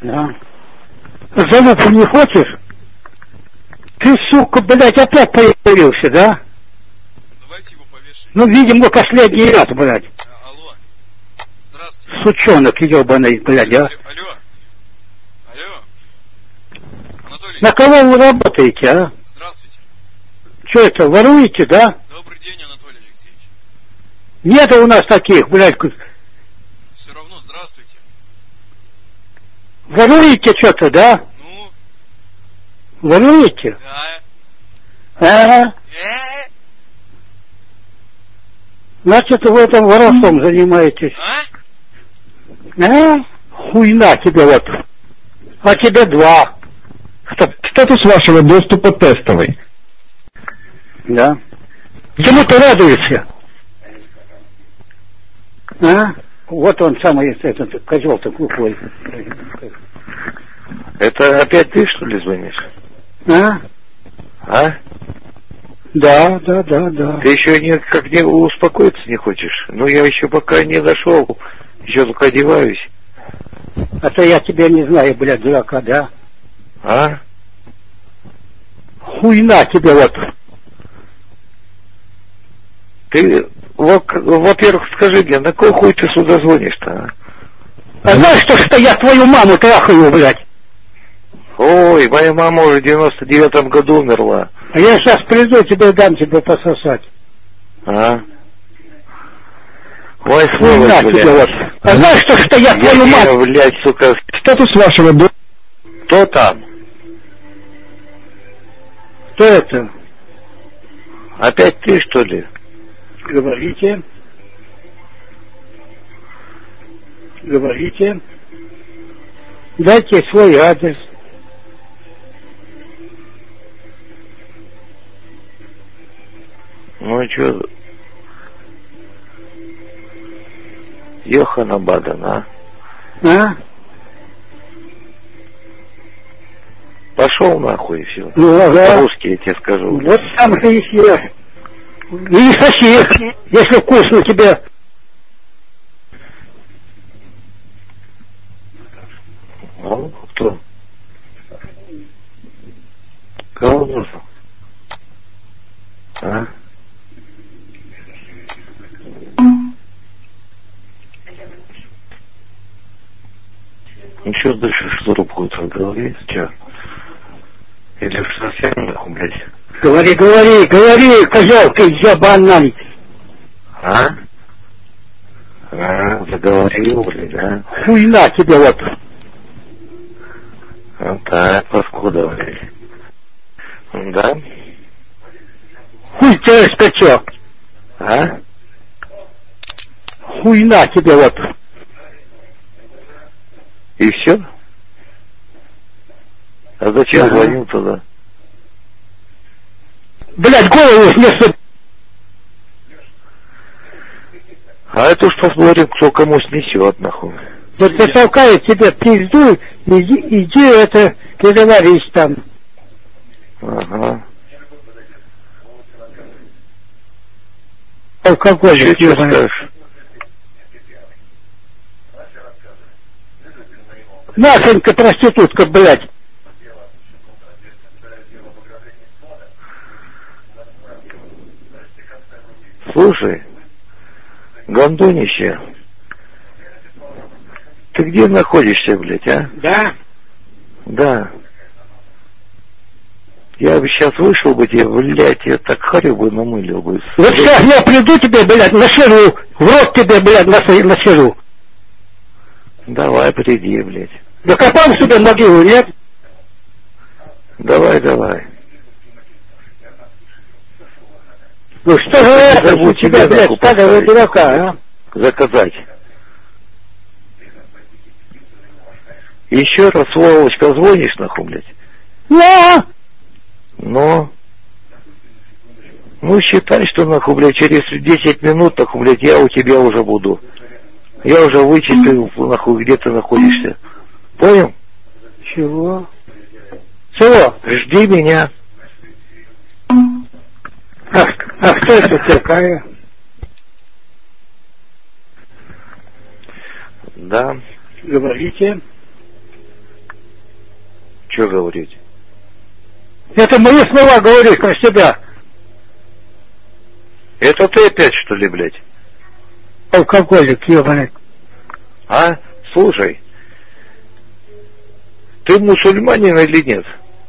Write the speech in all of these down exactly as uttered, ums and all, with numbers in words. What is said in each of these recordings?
Да. Залупу не хочешь? Ты, сука, блядь, опять появился, да? Давайте его повешаем. Ну, видимо, последний раз, блядь. А, алло. Здравствуйте. Сучонок ебаный, блядь, а. Алло. Алло. Анатолий. На кого вы работаете, а? Здравствуйте. Что это, воруете, да? Добрый день, Анатолий Алексеевич. Нет у нас таких, блядь. Все равно здравствуйте. Воруете что-то, да? Ну? Воруете? Да. А? Э? Значит, вы этом воровством занимаетесь. А? А? Хуйна тебе вот. А тебе два. Статус вашего доступа тестовый. Да. Чему ты радуешься? А? Вот он самый, этот козел-то глухой. Это опять ты, что ли, звонишь? А? А? Да, да, да, да. Ты еще никак не успокоиться не хочешь? Ну, я еще пока не дошел. Еще только одеваюсь. А то я тебя не знаю, блядь, дурака, да? А? Хуйна тебе вот. Ты, во-первых, скажи мне, на какой хуй ты сюда звонишь-то, а? А знаешь, что, что я твою маму трахаю, блядь? Ой, моя мама уже в девяносто девятом году умерла. А я сейчас приду, тебе дам тебе пососать. А? Ой, Хуйна сволочь, тебе вот. блядь. А знаешь, что, что я твою Я, маму... блядь, сука. Статус вашего доступа. Кто там? Кто это? Опять ты, что ли? Говорите. Говорите. Дайте свой адрес. Ну, что... Йохана Бадана. А? Пошел нахуй и все. Ну, ага. По-русски я тебе скажу. Вот сам ты и съешь. И соси, если вкусно тебе. А? Кто? Кого нужно? А? Ну что дальше, что рубку в голове? Че? Или уж совсем нахуй, блядь? Говори, говори, говори, козел, ты ебаный. А? А, заговорил, блядь, а? Хуйна тебе вот. Вот так, паскуда, блядь. Да? Хуй ты скачок. А? Хуйна тебе вот. И все? А зачем Ага. звонил туда? Блядь, голову вместо... А это уж посмотрим, кто кому снесет, нахуй. Вот затолкает тебе пизду, иди, иди это, переварись там. Ага. Алкоголь. Еще что скажешь? Нахренка проститутка, блядь. Слушай, гандонище, ты где находишься, блядь, а? Да? Да. Я бы сейчас вышел бы тебе, блядь, я так харю бы намылил бы. Вот сейчас я приду тебе, блядь, насеру, в рот тебе, блядь, насеру. Давай, приди, блядь. Докопал себе могилу, нет? Давай, давай. Ну что же это у тебя, блядь, стадо дурака, а? Заказать. Еще раз, сволочка, звонишь, нахуй, блядь? Да. Ну? Ну, считай, что, нахуй, блядь, через десять минут, нахуй, блядь, я у тебя уже буду. Я уже вычислил, нахуй, где ты находишься. Понял? Чего? Чего? Жди меня. А, а кто это такая? Да. Говорите. Что говорить? Это мои слова говоришь про себя. Это ты опять, что ли, блядь? Алкоголик, ебаный. А? Слушай, ты мусульманин или нет?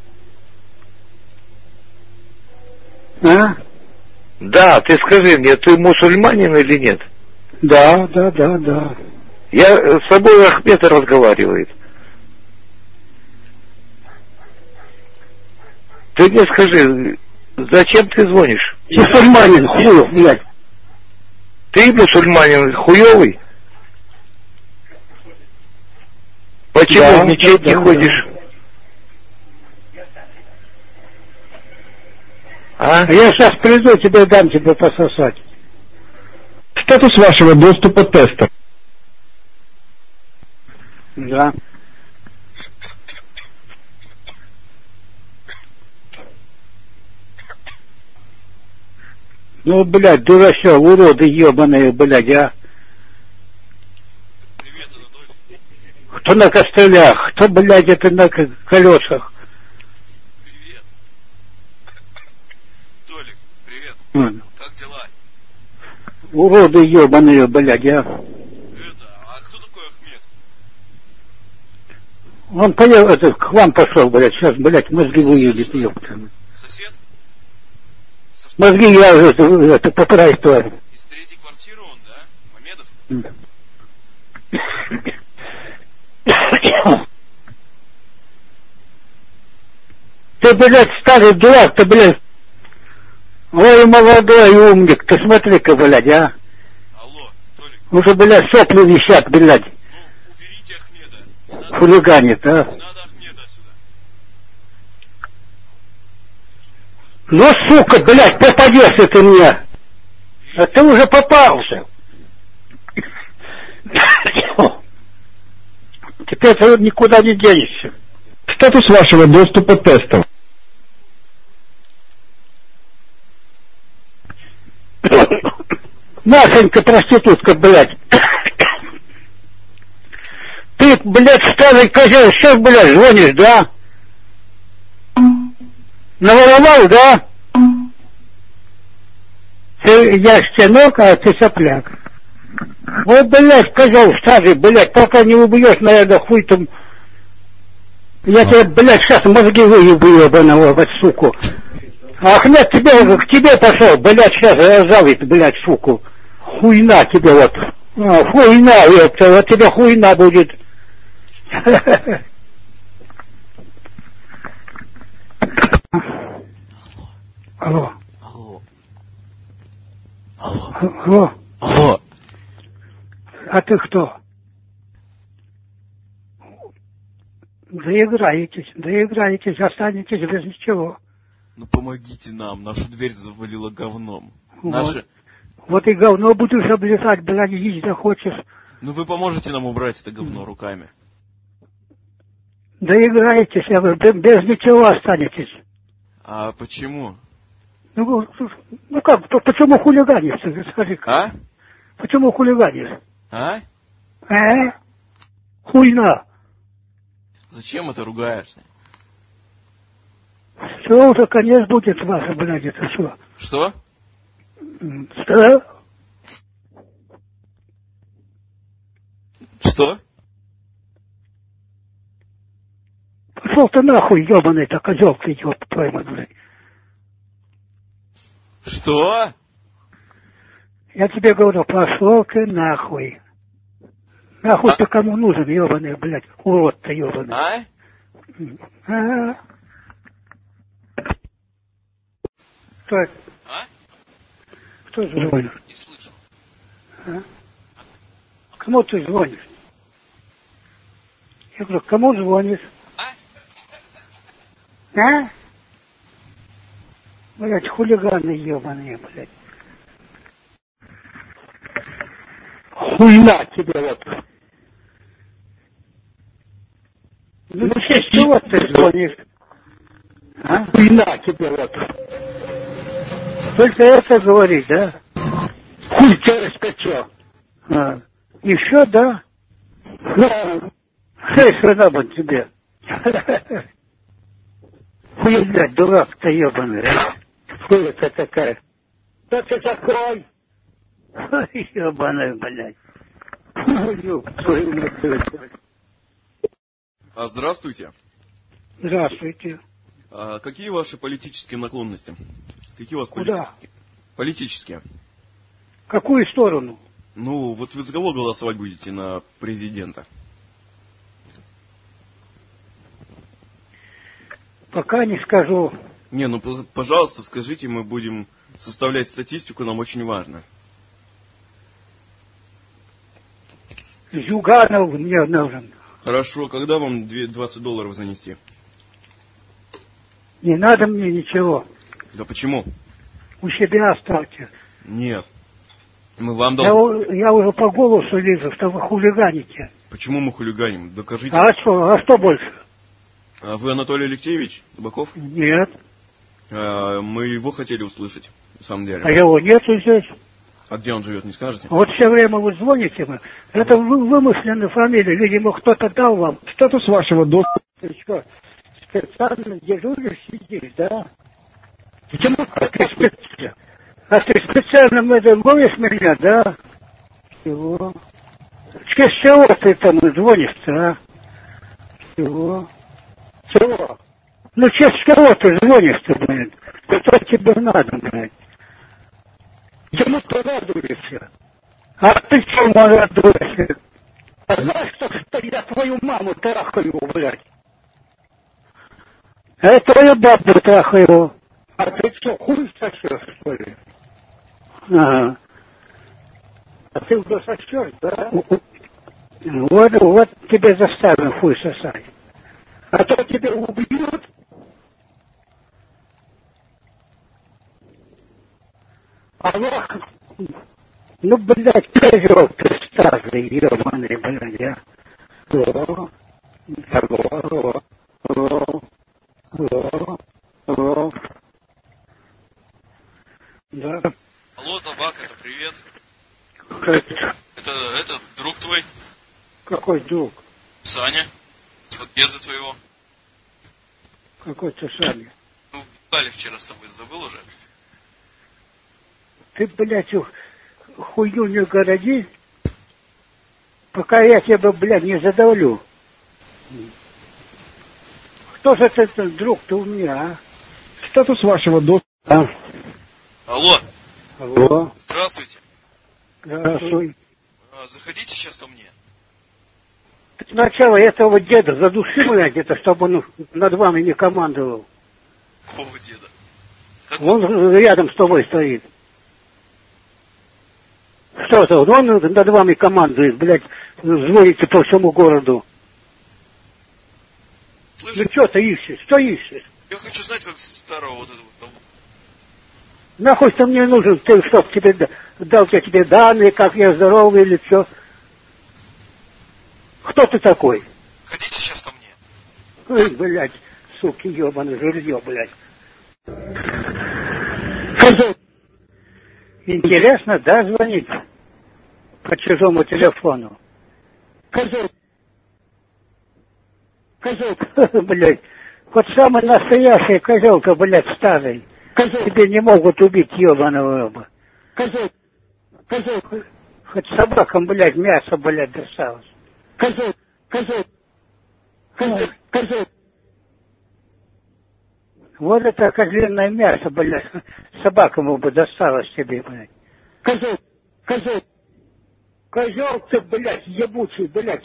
А? Да, ты скажи мне, ты мусульманин или нет? Да, да, да, да. Я с собой Ахмед разговаривает. Ты мне скажи, зачем ты звонишь? Мусульманин, хуев, блядь. Ты мусульманин хуёвый? Почему Да, в мечеть да, не да, ходишь? А? Я сейчас приду, тебе дам тебе пососать. Статус вашего доступа теста. Да. Ну, блядь, дурачок, уроды ебаные, блядь, а. Привет, Анатолий. Кто на костылях, кто, блядь, это на к- колесах. Привет. Толик, привет. М. Как дела? Уроды ебаные, блядь, а. Это, а кто такой Ахмед? Он поел, это, к вам пошел, блядь, сейчас, блядь, мозги выедет, ёпта. Сосед? Со второй- Мозги я уже, это, это поправь тварь. Из третьей квартиры он, да? Мамедов? Ты, блядь, старый дурак, ты, блядь. Ой, молодой умник, ты смотри-ка, блядь, а. Алло, Толик, Уже, блядь, сопли висят, блядь. ну уберите Ахмеда. Не надо, Хулиганит, а. не надо Ахмеда отсюда. Ну, сука, блядь, попадешься ты мне. А ты уже попался. Теперь ты никуда не денешься. Статус вашего доступа тестов. Машенька, проститутка, блядь. Ты, блядь, старый козел, сейчас, блядь, звонишь, да? Наворовал, да? Ты, я щенок, а ты сопляк. Вот, блядь, козел старый, блядь, пока не убьешь, наверное, хуй там. Я тебе, блядь, сейчас мозги выебу, ебаного, вот, суку. А Ахмед тебе, к тебе пошел, блядь, сейчас разжалит, блядь, суку. Хуйна тебе вот. А, хуйна, ёпта, вот тебе хуйна будет. Алло. Алло. Алло. Алло. Алло. А ты кто? Доиграетесь, доиграетесь, останетесь без ничего. Ну помогите нам, нашу дверь завалило говном. Вот. Наши... Вот и говно будешь облизать, блядь, есть захочешь. Ну вы поможете нам убрать это говно руками? Доиграетесь, а вы без, без ничего останетесь. А почему? Ну, ну как, почему хулиганишь, скажи-ка? А? Почему хулиганишь? А? Э? Хуйна. Зачем это ругаешься? Все, уже конец будет ваше, блядь, это все. Что? Что? Что? Пошел ты нахуй, ебаный-то козел ты, ёб твою мать, блядь. Что? Я тебе говорю, пошел ты нахуй. Нахуй А? ты кому нужен, ебаный, блядь, урод-то ебаный. А? А? Кто это? А? Кто звонит? Не слышу. А? Кому ты звонишь? Я говорю, кому звонишь? А? А? Блядь, хулиганы ебаные, блядь. Хуйна тебе вот. Ну, с чего ты звонишь? А? Хуйна тебе вот. Только это говорить, да? Хуй тебя раскачал. А. Еще, да? Да. Шесть надо тебе. Хуй, блядь, дурак-то ебаный, а? Хуй это такая. Кто ты такой? Ой, ебаный, блядь. А, здравствуйте. Здравствуйте. А какие ваши политические наклонности? Какие у вас Куда? политические? Политические. Какую сторону? Ну, вот вы за кого голосовать будете на президента? Пока не скажу. Не, ну, пожалуйста, скажите, мы будем составлять статистику, нам очень важно. Зюганов мне нужен. Хорошо, когда вам двадцать долларов занести? Не надо мне ничего. Да почему? У себя оставьте. Нет. Мы вам Я, должны... я уже по голосу вижу, что вы хулиганите. Почему мы хулиганим? Докажите. А что, а что больше? А вы Анатолий Алексеевич Табаков? Нет. А, мы его хотели услышать, на самом деле. А его нету здесь. А где он живет, не скажете? Вот все время вы звоните мне. Это вы, вымышленная фамилия. Видимо, кто-то дал вам. Статус вашего доступа. Ты что, специально дежуришь сидишь, да? Почему? А ты специально, а ты специально это ловишь меня, да? Чего? С чего ты там звонишь-то, а? Чего? Чего? Ну, через кого ты звонишь-то, блин? Что тебе надо, блин? Ему ты радуешься. А ты чему радуешься? А знаешь, что, что я твою маму трахаю, блядь? А твою бабу трахаю. А ты что, хуй сосешь, что ли? Ага. А ты уже сосешь, да? Вот, вот тебе заставим хуй сосать. А то тебя убьют. Алло. Ну, блядь, козел ты старый, ебаный, блядь, а. Алло. Алло, алло. Алло. Алло. Да. Алло, Табак, это привет. Это, Это, это друг твой, какой друг? Саня, с подъезда твоего. Какой ты Саня? Ну, гуляли вчера с тобой, забыл уже? Ты, блядь, хуйню не городи, пока я тебя, блядь, не задавлю. Кто же ты, друг-то у меня, а? Статус вашего доступа. А? Алло. Алло. Здравствуйте. Здравствуй. А, заходите сейчас ко мне. Сначала этого деда задуши, блядь, где-то, чтобы он над вами не командовал. Какого деда? Как Он рядом с тобой стоит. Что это? Он над вами командует, блядь, звоните по всему городу. Слышь, Ну что ты ищешь? Что ищешь? я хочу знать, как старого вот этого того. Нахуй ты мне нужен, ты чтоб тебе дал я тебе данные, как я здоровый или что? Кто ты такой? Ходите сейчас ко мне. Ой, блядь, суки, ебаный, жилье, блядь. Козел. Интересно, да, звонить по чужому телефону? Козел. Козел, блядь. Вот самый настоящий козел-то, блядь, старый. Козел. Тебе не могут убить, ебаного оба. Козел. Козел. Хоть собакам, блядь, мясо, блядь, досталось. Козел. Козел. Козел. Козел. Вот это козленное мясо, блядь, собакам бы досталось тебе, блядь. Козел. Козел. Козел ты, блядь, ебучий, блядь.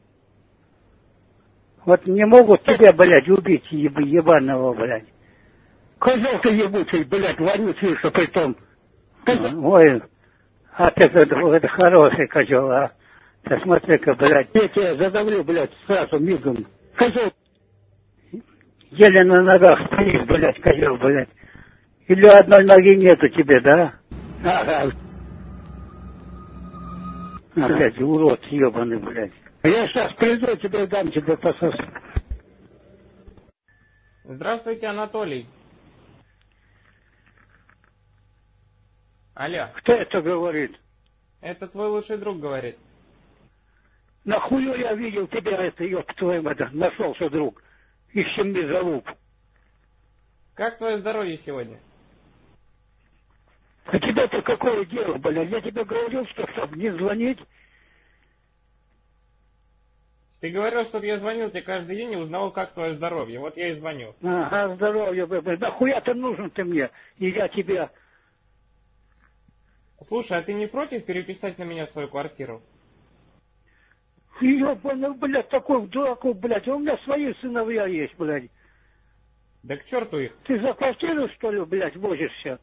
Вот не могут тебя, блядь, убить, еб, ебаного, блядь. Козел ты ебучий, блядь, вонючий, что притом. Козел. Ой, а ты это, это хороший козел, а. Ты смотри-ка, блядь, я тебя задавлю, блядь, сразу мигом. Козел. Еле на ногах стоишь, блядь, козел, блядь. Или одной ноги нету тебе, да? Ага. А, блядь, урод ебаный, блядь. Я сейчас приду, тебе дам, тебе посос. Здравствуйте, Анатолий. Алло. Кто это говорит? Это твой лучший друг говорит. Нахуя я видел тебя, это, ёб твою мать, нашелся друг. Ищем мне залуп. Как твое здоровье сегодня? А тебе-то какое дело, блядь? Я тебе говорил, что чтобы не звонить. Ты говорил, чтобы я звонил тебе каждый день и узнавал, как твое здоровье. Вот я и звоню. Ага, здоровье, блядь. Да хуя ты нужен ты мне? И я тебе... Слушай, а ты не против переписать на меня свою квартиру? Ёбаный, блядь, такой дураков, блядь. У меня свои сыновья есть, блядь. Да к черту их. Ты за квартиру, что ли, блядь, возишься?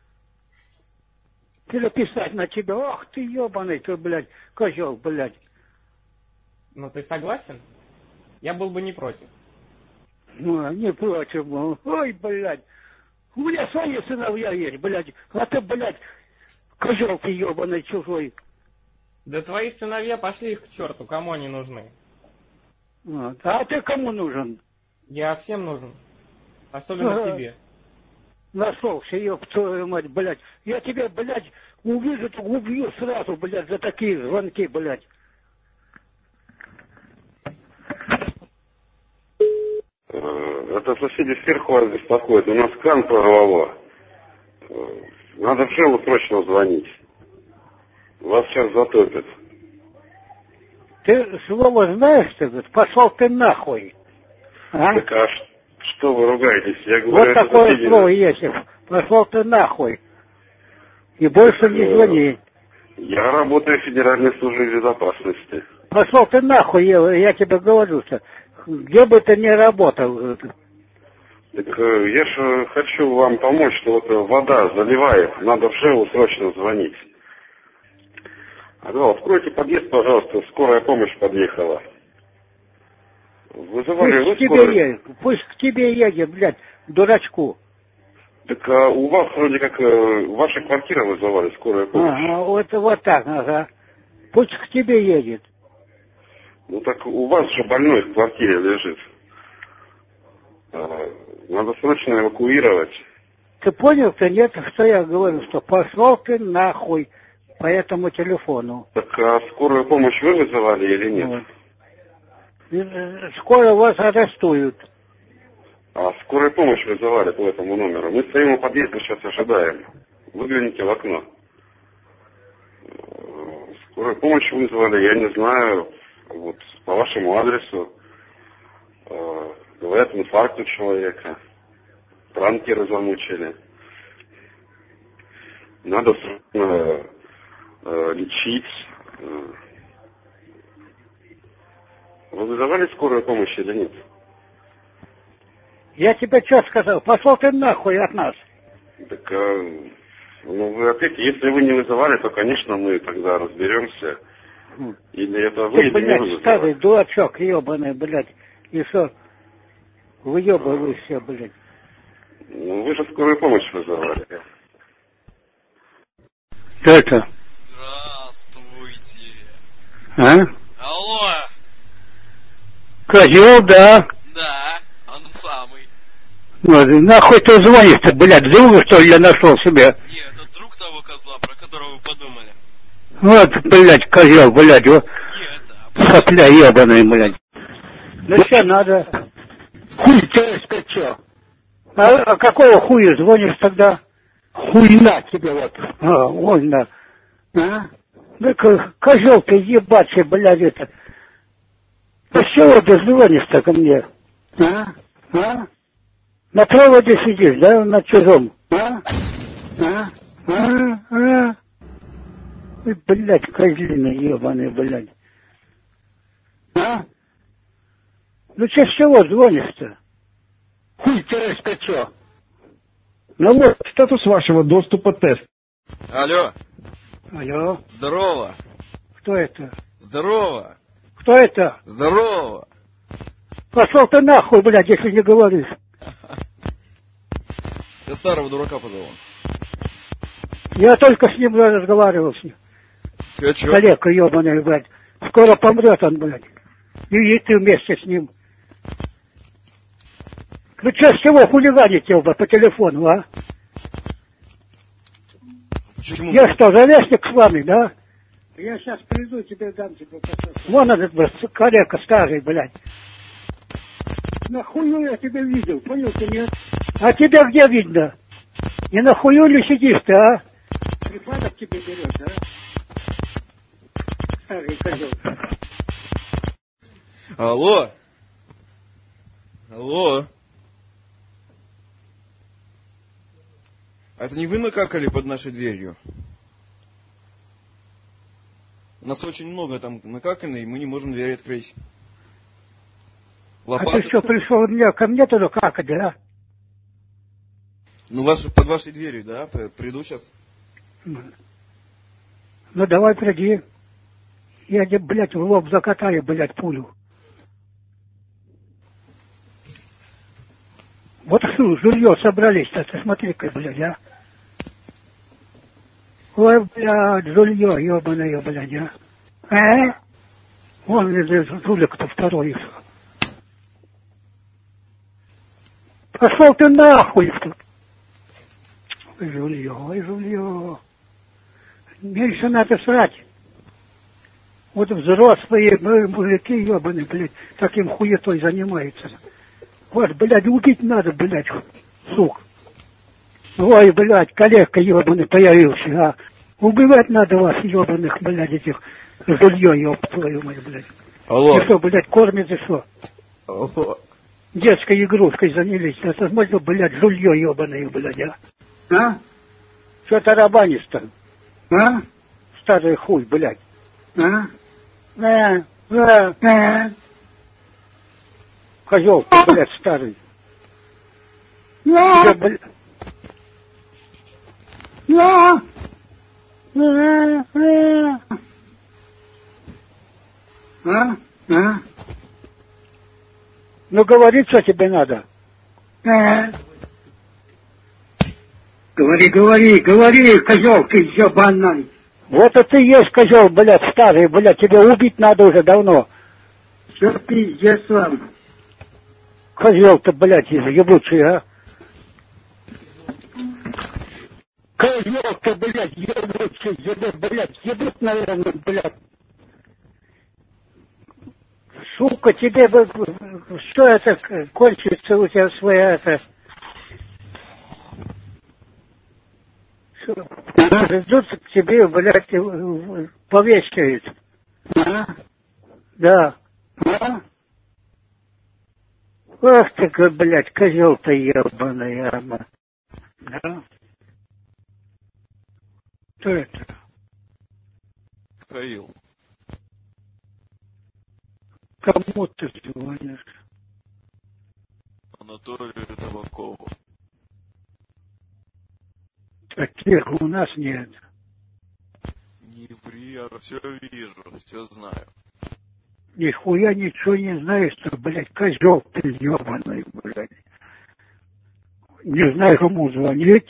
Переписать на тебя. Ах ты, ебаный ты, блядь, козел, блядь. Ну, ты согласен? Я был бы не против. Ну, не против. Ой, блядь. У меня свои сыновья есть, блядь. А ты, блядь, козел ты, ебаный, чужой. Да твои сыновья пошли их к черту, кому они нужны? Вот. А ты кому нужен? Я всем нужен. Особенно Ага. тебе. Нашелся, ёб твою мать, блядь. Я тебя, блядь, увижу, убью сразу, блядь, за такие звонки, блядь. Это соседи сверху вас беспокоят. У нас кран прорвало. Надо в жилу срочно звонить. Вас сейчас затопят. Ты слово знаешь, ты говоришь? Пошел ты нахуй. А? Так а ш- что вы ругаетесь? Я говорю, Вот это такое соседи... слово есть. Пошел ты нахуй. И больше не звони. Я работаю в Федеральной службе безопасности. Пошел ты нахуй, я, я тебе говорю, что где бы ты ни работал. Так э, я же хочу вам помочь, что вот э, вода заливает. Надо в жилу срочно звонить. Алло, откройте подъезд, пожалуйста, скорая помощь подъехала. Вызывали Пусть вы к тебе скорую? едет, пусть к тебе едет, блядь, дурачку. Так а у вас вроде как э, ваша квартира вызывали скорую помощь. Ага, вот, вот так, ага. Пусть к тебе едет. Ну так у вас же больной в квартире лежит. А, надо срочно эвакуировать. Ты понял-то, нет, что я говорю, что пошел ты нахуй по этому телефону. Так а скорую помощь вы вызывали или нет? Вот. И, э, скоро вас арестуют. А скорую помощь вызывали по этому номеру. Мы стоим у подъезда, сейчас ожидаем. Выгляните в окно. Э, Скорую помощь вызвали, я не знаю, вот по вашему адресу. Э, Говорят, инфаркт у человека. Пранкеры замучили. Надо срочно э, лечить. Э, Вы вызывали скорую помощь или нет? Я тебе что сказал? Пошел ты нахуй от нас. Так, э, ну вы опять, если вы не вызывали, то, конечно, мы тогда разберемся. Или это вы, Ты, или не блядь, вы старый вызывали. дурачок, ебаный, блядь. И что? Выебываешься, блядь. Ну вы же скорую помощь вызывали. Что это? Здравствуйте. А? Алло. Козел, да. Да, он самый. Вот, нахуй ты звонишь-то, блядь, друга, что ли, я нашел себе? Нет, это друг того козла, про которого вы подумали. Вот, блядь, козел, блядь, вот. Нет, а Сопля ебаная, блядь. Ну что надо? Хуй ты, ты чё? А, а какого хуя звонишь тогда? Хуйна тебе вот. А, вон на. А? Ну, козел ты ебачий, блядь, это. А с чего ты звонишь-то ко мне? А? А? На проводе сидишь, да, на чужом? А? А? А? А? Ой, блядь, козлина ебаный, блядь. А? Ну че, с чего звонишь-то? Хуй ты, ты чё? Ну вот. Статус вашего доступа тест. Алло, Алло, здорово. кто это? Здорово. Кто это? Здорово. Пошел ты нахуй, блядь, если не говоришь. Я старого дурака позову. Я только с ним разговаривал с ним. Ты чё? Коллега ебаный, блядь. Скоро помрет он, блядь. И, и ты вместе с ним. Ну что, с чего хулиганите оба по телефону, а? Почему? Я что, завестник с вами, да? Я сейчас приду, тебе дам тебе посылку. Вон этот, блядь, коллега старый, блядь. Нахуй я тебя видел, понял ты, нет? А тебя где видно? Не на хуюле сидишь ты, а? Припадок тебе берет, а? Старый козел. Алло. Алло. А это не вы накакали под нашей дверью? У нас очень много там накакано, и мы не можем дверь открыть. Лопаты... А ты что, пришел меня, ко мне туда какать, да? Ну, ваш, под вашей дверью, да? Приду сейчас. Ну, давай приди. Я тебе, блядь, в лоб закатаю, блядь, пулю. Вот что, жилье собрались-то, ты смотри-ка, блядь, а. Ой, блядь, жилье, ебаное, блядь, а. А? Вон, жулик-то второй. Пошел ты нахуй. Ой, жулье, ой, жулье. Меньше надо срать. Вот взрослые мужики, ебаные, блядь, таким хуетой занимаются. Вот, блядь, убить надо, блядь, сук. Ой, блядь, коллега ебаный появился, а. Убивать надо вас, ебаных, блядь, этих жулье, еб твою мать, блядь. Алло. И что, блядь, кормите что? Алло. Детской игрушкой занялись. Это, смотри, блядь, жулье ебаное, блядь, а. А? Что тарабанишь-то? А? Старый хуй, блядь. А? А? А? А? Козел ты, блядь, старый. Я, блядь. Я. А? А? Ну говори, что тебе надо. А? Говори, говори, говори, козел ты ебаный. Вот это ты есть козел, блядь, старый, блядь, тебе убить надо уже давно. Что пиздец вам? Козел ты, блядь, ебучий, а? Козел ты, блядь, ебучий, ебут, блядь, ебут, наверное, блядь. Сука, тебе бы, что это кончится у тебя своя, это... Ждут к тебе, блядь, повещают. А? Да. А? Ах ты, блядь, козел-то ебаный, ама. Да? Кто это? Михаил. Кому ты звонишь? Анатолию Табакову. Таких у нас нет. Не ври, я все вижу, все знаю. Нихуя ничего не знаешь, что, блядь, козел ты ебаный, блядь. Не знаю, кому звонить.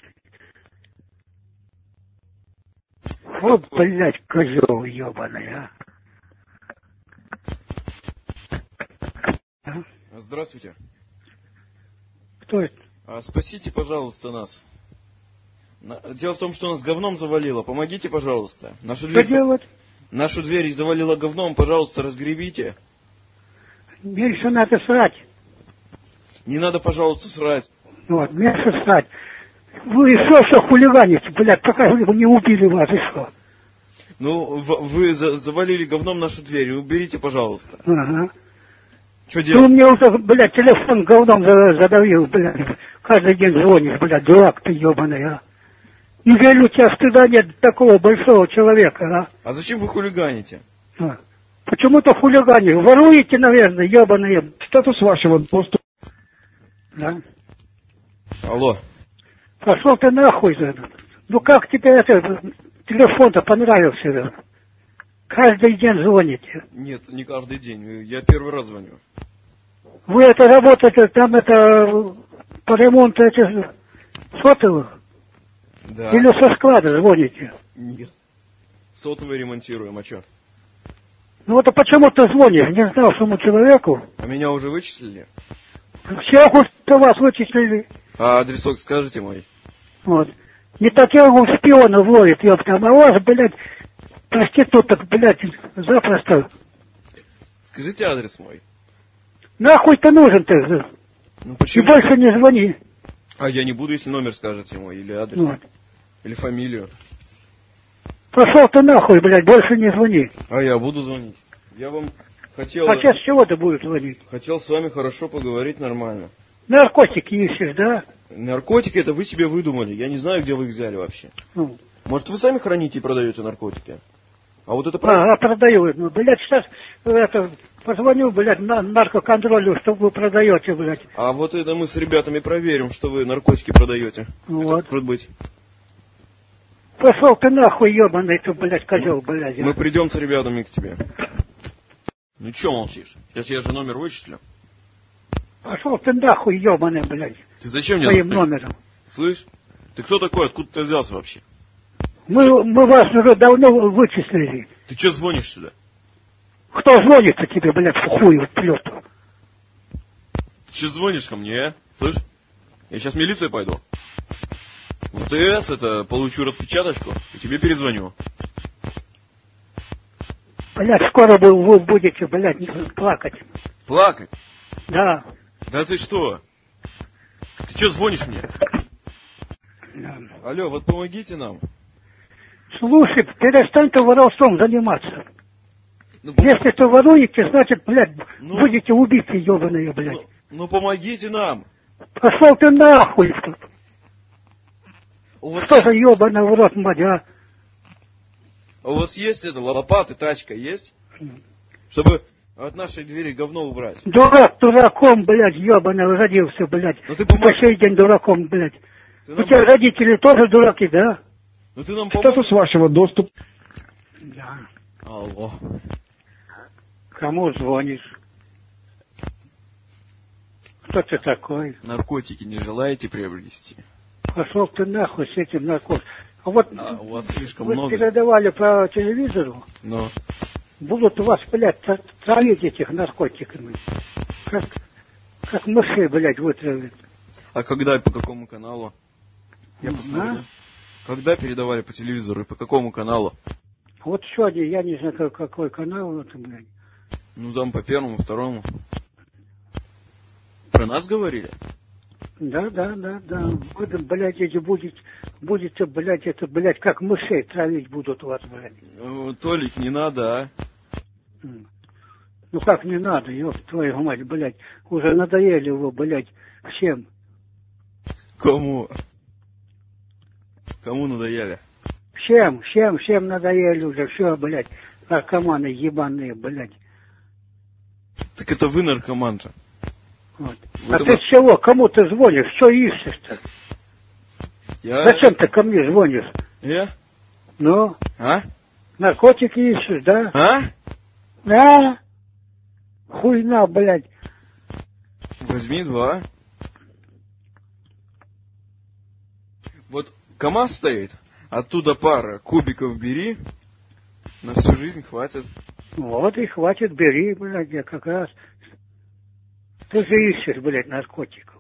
Вот, блядь, козел ебаный, а. А? Здравствуйте. Кто это? А, спасите, пожалуйста, нас. Дело в том, что нас говном завалило. Помогите, пожалуйста. Нашу Что дверь... делать? Нашу дверь завалило говном, пожалуйста, разгребите. Меньше надо срать. Не надо, пожалуйста, срать. Вот, меньше срать. Вы что, что хулиганите, блядь, пока вы не убили вас, и что? Ну, вы за завалили говном нашу дверь, уберите, пожалуйста. Ага. Что Ты делать? мне уже, блядь, телефон говном задавил, блядь. Каждый день звонишь, блядь, дурак ты ебаный, а. Неужели у тебя стыда нет такого большого человека, а? А зачем вы хулиганите? А. Почему-то хулиганишь. Воруете, наверное, ебаные. Статус вашего доступа. Да. Алло. Пошел ты нахуй, да. Ну как тебе это, телефон-то понравился, да? Каждый день звоните. Нет, не каждый день. Я первый раз звоню. Вы это работаете, там это, по ремонту этих сотовых? Да. Или со склада звоните? Нет. Сотовый ремонтируем, а что? Ну вот а почему ты звонишь? Не знавшему человеку? А меня уже вычислили? Всех у вас вычислили. А адресок скажете мой? Вот. Не таких он шпионов ловит, ёпта. А у вас, блядь, проституток, блядь, запросто. Скажите адрес мой. Нахуй ты нужен ты? Ну И почему? больше не звони. А я не буду, если номер скажете ему, или адрес, Вот. или фамилию. Пошел ты нахуй, блядь, больше не звони. А я буду звонить. Я вам хотел... А сейчас с чего ты будешь звонить? Хотел с вами хорошо поговорить нормально. Наркотики ищешь, да? Наркотики это вы себе выдумали. Я не знаю, где вы их взяли вообще. Ну. Может, вы сами храните и продаете наркотики? А вот это правда? А, а продаю. Ну, блядь, сейчас это, позвоню, блядь, на наркоконтролю, что вы продаете, блядь. А вот это мы с ребятами проверим, что вы наркотики продаете. Вот. Это может быть. Пошел ты нахуй, ебаный ты, блядь, козел, блядь. Мы придем с ребятами к тебе. Ну че молчишь? Я тебе же номер вычислю. Пошел ты нахуй, ебаный, блядь. Ты зачем мне своим звонишь? номером. Слышь? Ты кто такой? Откуда ты взялся вообще? Мы, мы вас уже давно вычислили. Ты че звонишь сюда? Кто звонит-то тебе, блядь, в хуй плет? Ты че звонишь ко мне, а? Слышь? Я сейчас в милицию пойду. В ТС это получу распечаточку и тебе перезвоню. Блядь, скоро вы, вы будете, блядь, плакать. Плакать? Да. Да ты что? Ты че звонишь мне? Да. Алло, вот помогите нам. Слушай, перестань ты воровством заниматься. Ну, Если ты воруете, значит, блядь, ну, будете убиты, ебаные, блядь. Ну, ну помогите нам. Пошел ты нахуй. У вас, Что за ебаный в рот, мать, а? у вас есть это, лопаты, тачка есть? Чтобы от нашей двери говно убрать. Дурак дураком, блядь, ебаный, родился, блядь. Ну ты По помог... сей день дураком, блядь. Ты У нам... тебя родители тоже дураки, да? Ну ты нам Статус поможешь? вашего доступа. Да. Алло. Кому звонишь? Кто ты такой? Наркотики не желаете приобрести? Пошел ты нахуй с этим наркотиком. А вот А, у вас слишком вы много. передавали по телевизору, Но. будут у вас, блядь, тр- травить этих наркотиками. Как, как мышей, блядь, вытравят. А когда и по какому каналу? Я Ну, посмотрю. а? Когда передавали по телевизору и по какому каналу? Вот сегодня, я не знаю, как- какой канал это, блядь. Ну там по первому, второму. Про нас говорили? Да, да, да, да. Вот, блядь, эти будете, будете, блядь, это, блядь, как мышей травить будут у вас, блядь. Ну, Толик, не надо, а? М. Ну как не надо, ёб твою мать, блядь. Уже надоели его, блядь, всем. Кому? Кому надоели? Всем, всем, всем надоели уже, все, блядь, наркоманы ебаные, блядь. Так это вы наркоман же. Вот. Вы А там- ты с чего? Кому ты звонишь? Что ищешь-то? Я... Зачем ты ко мне звонишь? Я? Ну, А? наркотики ищешь, да? А? Да? Хуйна, блядь. Возьми два. Вот КамАЗ стоит, оттуда пара кубиков бери, на всю жизнь хватит. Вот и хватит, бери, блядь, я как раз. Ты же ищешь, блядь, наркотиков.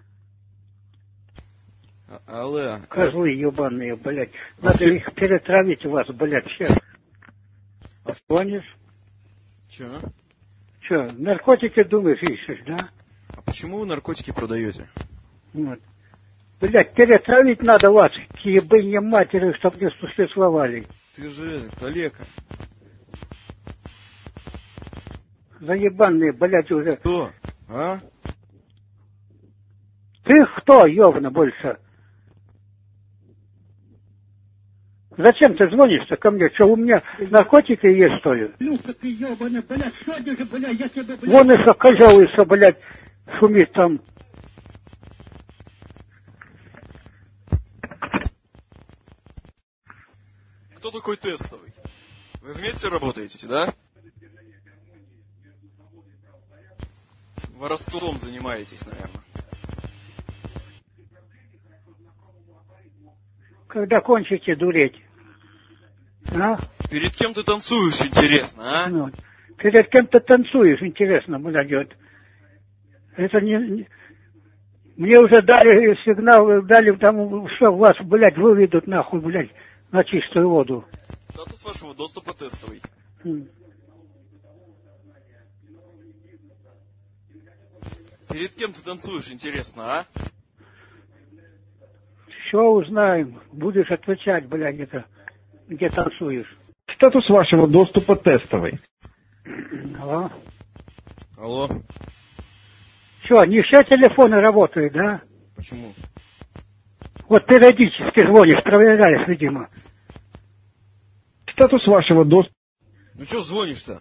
А- Алло. Козлы ебаные, блядь. Надо ты- их перетравить у вас, блядь, всех. А- Звонишь? Че? Че, наркотики, думаешь, ищешь, да? А почему вы наркотики продаете? Вот. Блядь, перетравить надо вас, к ебынье матери, чтоб не существовали. Ты же калека. Заебанные, блядь, уже. Кто? А? Ты кто, ёбана, больше? Зачем ты звонишь-то ко мне? Что, у меня наркотики есть, что ли? Ну-ка ты, ёбана, блядь, сегодня же, блядь, я тебе, блядь... Вон еще козел еще, блядь, шумит там. Кто такой тестовый? Вы вместе работаете, да? Воровством занимаетесь, наверное. Когда кончите дуреть? А? Перед кем ты танцуешь, интересно, а? Ну, перед кем ты танцуешь, интересно, блядь, вот. Это не... не- Мне уже дали сигнал, дали там, что вас, блядь, выведут нахуй, блядь, на чистую воду. Статус вашего доступа тестовый. М. Перед кем ты танцуешь, интересно, а? Все узнаем. Будешь отвечать, блядь, где-то, где танцуешь. Статус вашего доступа тестовый. Алло. Алло. Что, не все телефоны работают, да? Почему? Вот периодически звонишь, проверяешь, видимо. Статус вашего доступа... Ну что звонишь-то?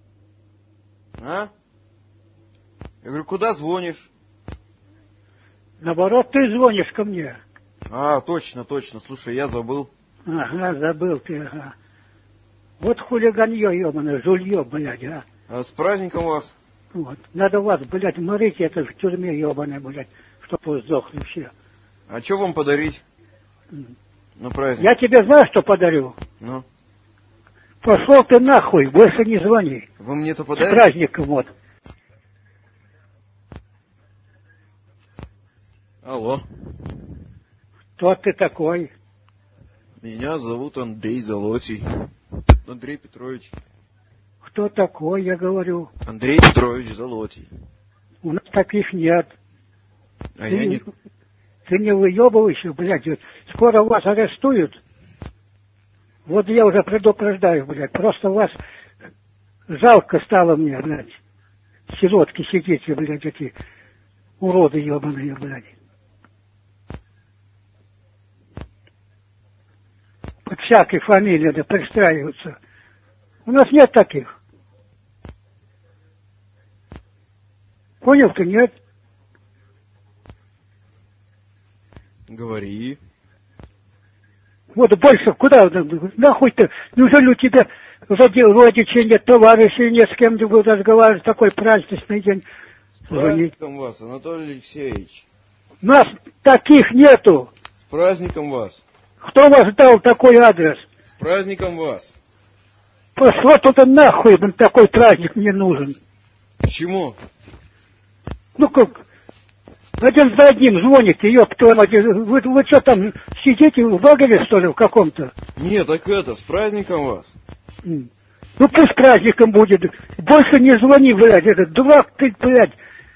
А? Я говорю, куда звонишь? Наоборот, ты звонишь ко мне. А, точно, точно. Слушай, я забыл. Ага, забыл ты, ага. Вот хулиганье, ебаное, жулье, блядь, а. А с праздником вас. Вот. Надо вас, блядь, морить это в тюрьме, ебаное, блядь, чтоб вы сдохли все. А что вам подарить? На праздник? Я тебе знаю, что подарю? Ну? Пошел ты нахуй, больше не звони. Вы мне это С подарите? праздником, вот. Алло. Кто ты такой? Меня зовут Андрей Золотий. Андрей Петрович. Кто такой, я говорю? Андрей Петрович Золотий. У нас таких нет. А ты, я не... Ты не выебывайся, блядь. Скоро вас арестуют. Вот я уже предупреждаю, блядь. Просто вас жалко стало мне, блядь. Сиротки сидите, блядь, эти уроды ебаные, блядь. Под всякой фамилией да пристраиваются. У нас нет таких. Понял ты, нет? Говори. Вот больше куда? Нахуй ты? Неужели у тебя родичей нет, товарищей нет, с кем ты будешь разговаривать в такой праздничный день? С праздником вас, Анатолий Алексеевич. Нас таких нету. С праздником вас. Кто вас дал такой адрес? С праздником вас. Пошло туда нахуй, блин, такой праздник мне нужен. Почему? Ну как, один за одним звоните, ёб твою мать, вы, вы что там, сидите в багере, что ли, в каком-то? Нет, так это, с праздником вас. Ну пусть праздником будет, больше не звони, блядь, этот дурак ты, блядь.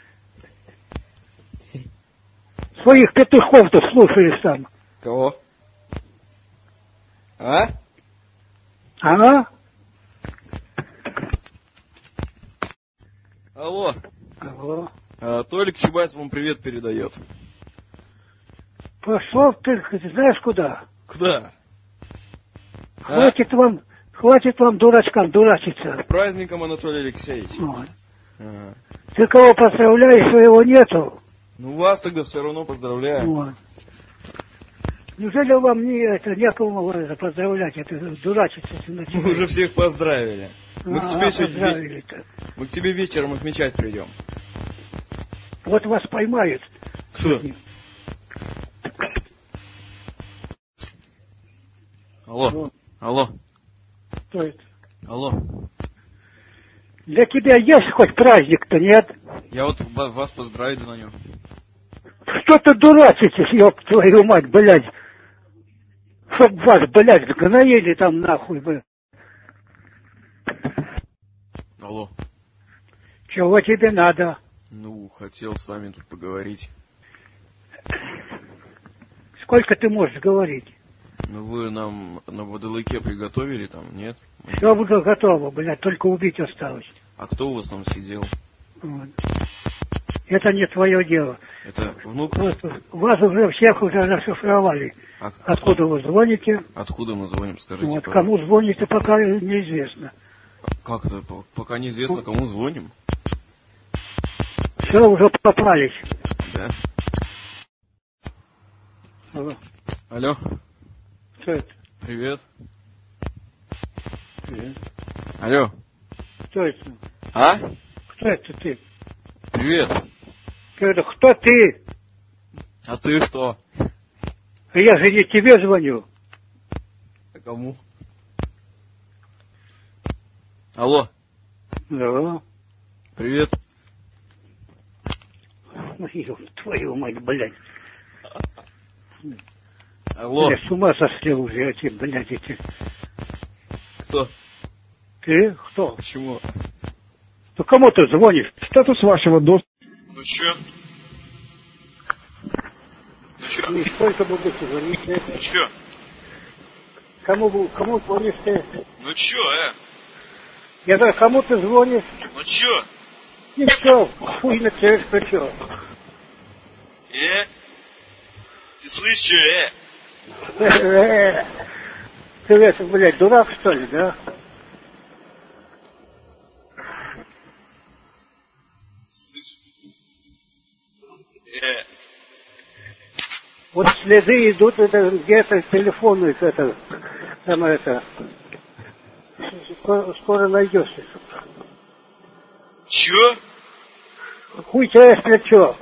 Своих петухов-то слушаешь там. Кого? А? Ага. Алло. Алло. А, Толик Чубайс вам привет передает. Пошел ты, знаешь куда? Куда? Хватит а? вам, хватит вам дурачкам дурачиться. С праздником, Анатолий Алексеевич. Вот. Ага. Ты кого поздравляешь, своего нету? Ну вас тогда все равно поздравляю. Вот. Неужели вам не это, некому это поздравлять, это дурачиться? Мы уже всех поздравили. Мы, а, к тебе а, сегодня... Мы к тебе вечером отмечать придем. Вот вас поймают. Кто? Алло. Вот. Алло. Кто это? Алло. Для тебя есть хоть праздник-то, нет? Я вот вас поздравить звоню. Что ты дурачитесь, ёб твою мать, блядь? Чтоб вас, блядь, сгноили там нахуй, блядь. Алло. Чего тебе надо? Ну, хотел с вами тут поговорить. Сколько ты можешь говорить? Ну, вы нам на водолыке приготовили там, нет? Все уже готово, блядь, только убить осталось. А кто у вас там сидел? Вот. Это не твое дело. Это внук? Просто вас уже всех уже расшифровали. А откуда вы звоните? Откуда мы звоним, скажите, Вот, пожалуйста. кому звоните, пока неизвестно. Как это? Пока неизвестно, кому звоним? Все, уже попались. Да. Алло. Алло. Что это? Привет. Привет. Алло. Кто это? А? Кто это ты? Привет. Кто это? Кто ты? А ты кто? Я же не тебе звоню. А кому? Алло. Алло. Привет. Ё, твою мать, блядь. Алло. Я с ума сошли уже эти, блядь, эти. Кто? Ты? Кто? Почему? Ну кому ты звонишь? Статус вашего доступа. Ну чё? Ну Чё? И сколько будете звонить? Ну чё? Кому, бу- кому звонишь ты? Ну чё, э? Я говорю, кому ты звонишь? Ну чё? Ничего, хуй на тебя, что чё? Э? Ты слышишь, чё, э? Э, Ты, это, блядь, дурак, что ли, да? Э? Вот следы идут, это где-то телефону, это, там это, скоро, скоро найдешь. Чё? Хуй тебя, если чё.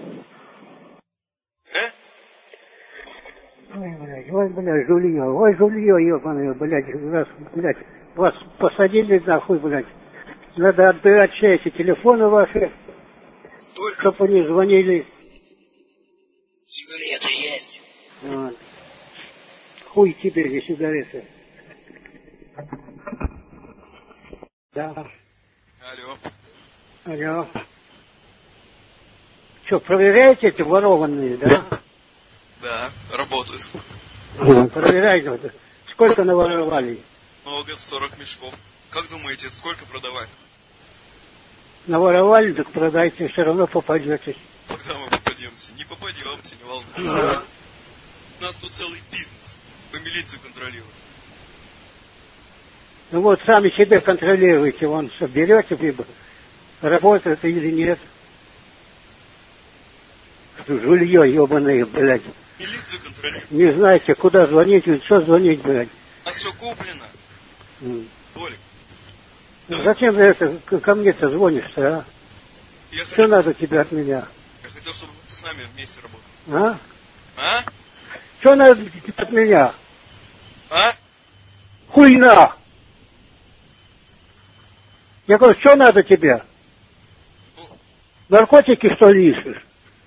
Э? Ой, блядь, ой, блядь, жулье, ой, жулье, ебаное, блядь, раз, блядь, вас посадили нахуй, блядь. Надо отбирать все эти телефоны ваши, Только чтобы они звонили. сигареты есть. Вот. Хуй тебе, не сигареты. Да. Алло. Алло. Что, проверяете эти ворованные, да? Да, работают. Проверяйте. Сколько наворовали? Много, сорок мешков. Как думаете, сколько продавать? Наворовали, так продайте, все равно попадетесь. Когда мы попадемся? Не попадемся, не волнуйтесь. Да. У нас тут целый бизнес. Мы милицию контролируем. Ну вот, сами себе контролируйте, вон, что берете, либо работает или нет. Жулье ебаное, блядь. Милицию контролируем. Не знаете, куда звонить, и что звонить, блядь. У нас все куплено. М. Толик, Ну, зачем ты это к- ко мне-то звонишь-то, а? я Что хотел, надо тебе от меня? я хотел, чтобы вы с нами вместе работали. А? А? Что надо тебе от меня? А? Хуйна! Я говорю, что надо тебе? Наркотики, что ли, ищешь?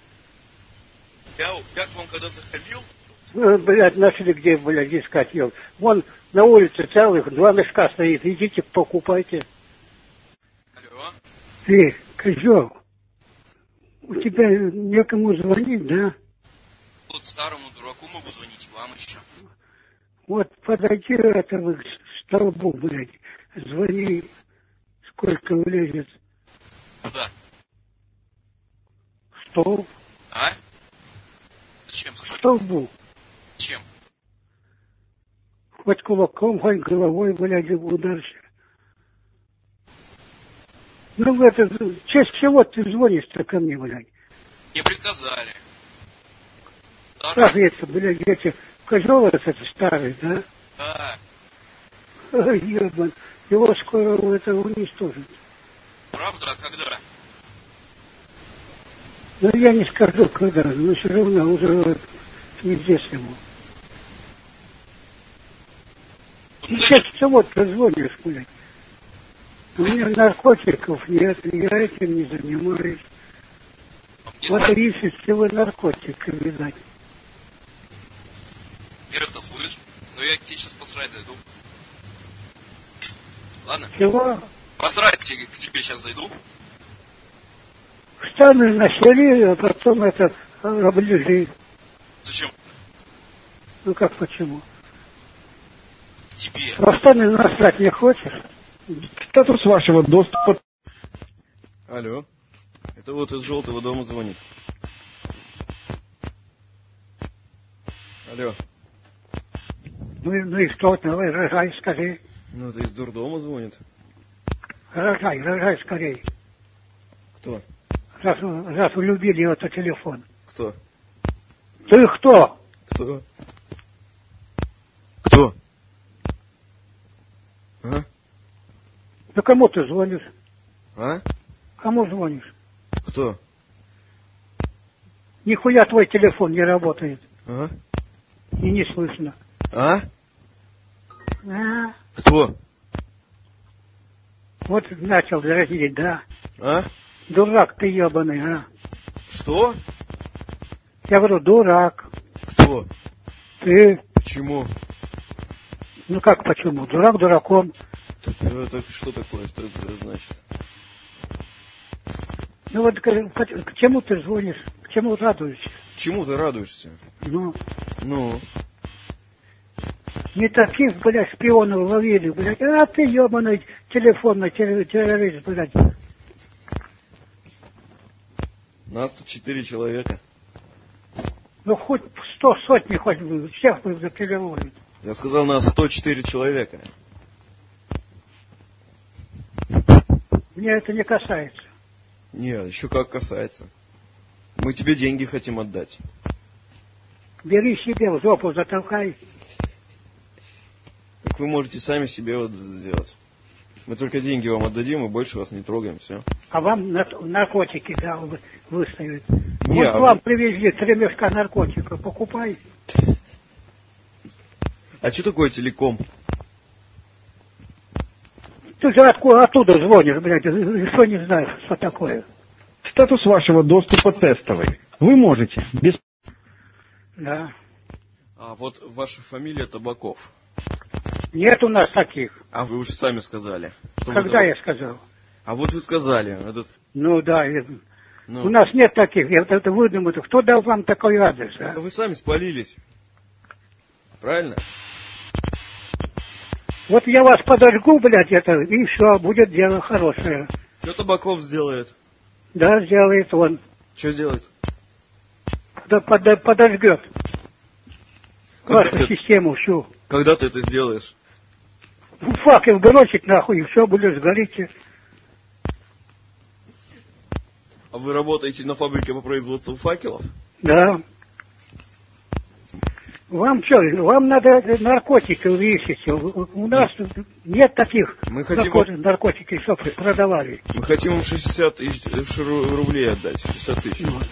Я, я к вам когда заходил, Ну, блядь, нашли где, блядь, искать ел. Вон на улице целых два мешка стоит. Идите, покупайте. алло, Ты, козел, у тебя некому звонить, да? тут старому дураку могу звонить, вам еще. Вот подойди этого к столбу, блядь, звони, сколько влезет. Куда? Столб, А? Зачем? к столбу. Чем? Хоть кулаком, хоть головой, блядь, ударься. Ну, это, в честь чего ты звонишь-то ко мне, блядь? Не приказали. Как Старый? это, блядь, эти козел этот старый, да? Да. Ой, ебан, его скоро это уничтожат. Правда? А когда? Но я не скажу, когда, но все равно уже неизвестно ему. Ну, сейчас чего ты звонишь, блядь? У меня наркотиков нет, я этим не занимаюсь. Не Вот знаю, ищете вы наркотики, видать. я это слышу. Но я к тебе сейчас посрать зайду. Ладно? Чего? Посрать тебе- к тебе сейчас зайду. Встану на селе, а потом это оближи. Зачем? Ну как почему? К тебе. Просто насрать не хочешь? Статус вашего доступа. Алло. Это вот из желтого дома звонит. Алло. Ну, и- ну и что, давай, рожай скорее. Ну, это из дурдома звонит. Рожай, рожай скорее. Кто? Раз, раз улюбили это телефон. Кто? Ты кто? Кто? Кто? А? Да кому ты звонишь? А? Кому звонишь? Кто? Нихуя твой телефон не работает. А? И не слышно. А? А, Кто? вот начал дразнить, да? А? Дурак ты ебаный, а? Что? Я говорю, дурак. Кто? Ты, Почему? ну как почему? Дурак дураком. Так, это что такое? Что это значит? Ну вот к, к чему ты звонишь? К чему радуешься? Чему ты радуешься? Ну, Ну, не таких, блядь, шпионов ловили, блядь. А ты, ебаный, телефонный терр- террорист, блядь. нас тут четыре человека. Ну, хоть сто сотни, хоть бы, всех бы запереводить. Я сказал, нас сто четыре человека. Мне это не касается. Нет, еще как касается. Мы тебе деньги хотим отдать. Бери себе в жопу, затолкай. Так вы можете сами себе вот сделать. Мы только деньги вам отдадим и больше вас не трогаем, все. А вам нар- наркотики, да, вы- выставят. Не, Вот а вам вы- привезли три мешка наркотиков, покупай. А что такое телеком? Ты же откуда, оттуда звонишь, блядь, что не знаешь, что такое. Статус вашего доступа тестовый. Вы можете без... Да. А вот ваша фамилия Табаков. Нет у нас таких. А вы уже сами сказали. Что вы Когда табак- я сказал? А вот вы сказали. Этот... Ну да, я- ну, у нас нет таких, это, это выдумано. Кто дал вам такой адрес, а? а вы сами спалились. Правильно? Вот я вас подожгу, блядь, это, и все, будет дело хорошее. Что Табаков сделает? Да, сделает он. Что сделает? Да подо- подожгет Когда вашу ты, систему всю. когда ты это сделаешь? Факел бросить нахуй, и все, будет сгореть. А вы работаете на фабрике по производству факелов? Да. Вам что, вам надо наркотики увеличить. У у нас нет таких Мы хотим- нарко- наркотики, чтобы продавали. Мы хотим вам шестьдесят тысяч ру- рублей отдать. шестьдесят тысяч. Вот.